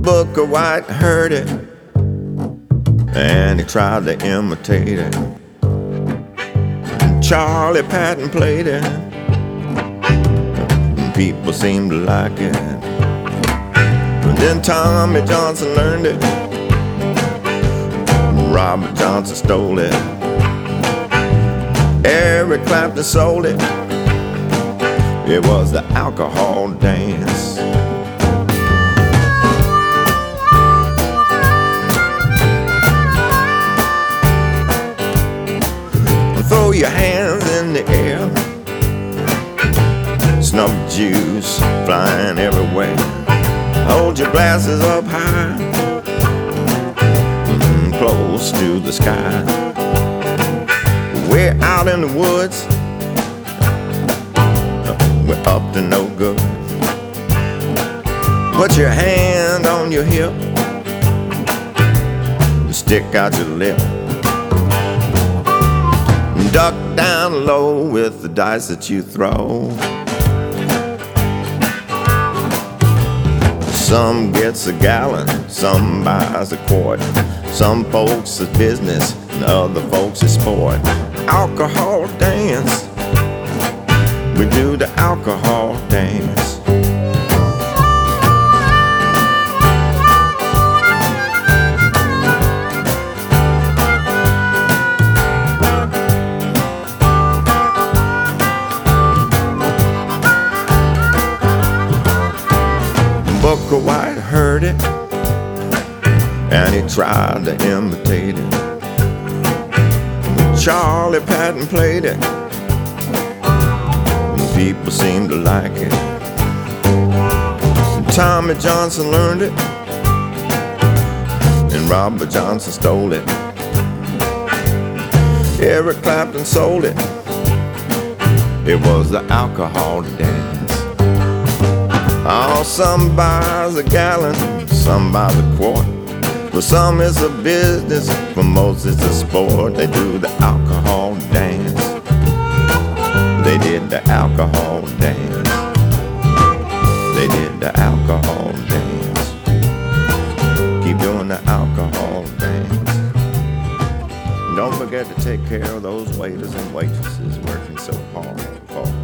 Booker White heard it, and he tried to imitate it. Charlie Patton played it, and people seemed to like it. And then Tommy Johnson learned it, Robert Johnson stole it, Eric Clapton sold it. It was the alcohol dance. Throw your hands in the air, snuff juice flying everywhere. Hold your glasses up high, close to the sky. We're out in the woods, we're up to no good. Put your hand on your hip, stick out your lip. Duck down low with the dice that you throw. Some gets a gallon, some buys a quart. Some folks is business and other folks is sport. Alcohol dance, we do the alcohol dance. Booker White heard it, and he tried to imitate it. Charlie Patton played it, and people seemed to like it. Tommy Johnson learned it, and Robert Johnson stole it. Eric Clapton sold it. It was the alcohol dance. Oh, some buys a gallon, some buys a quart. For some it's a business, for most it's a sport. They do the alcohol dance. They did the alcohol dance. They did the alcohol dance. Keep doing the alcohol dance. Don't forget to take care of those waiters and waitresses working so hard for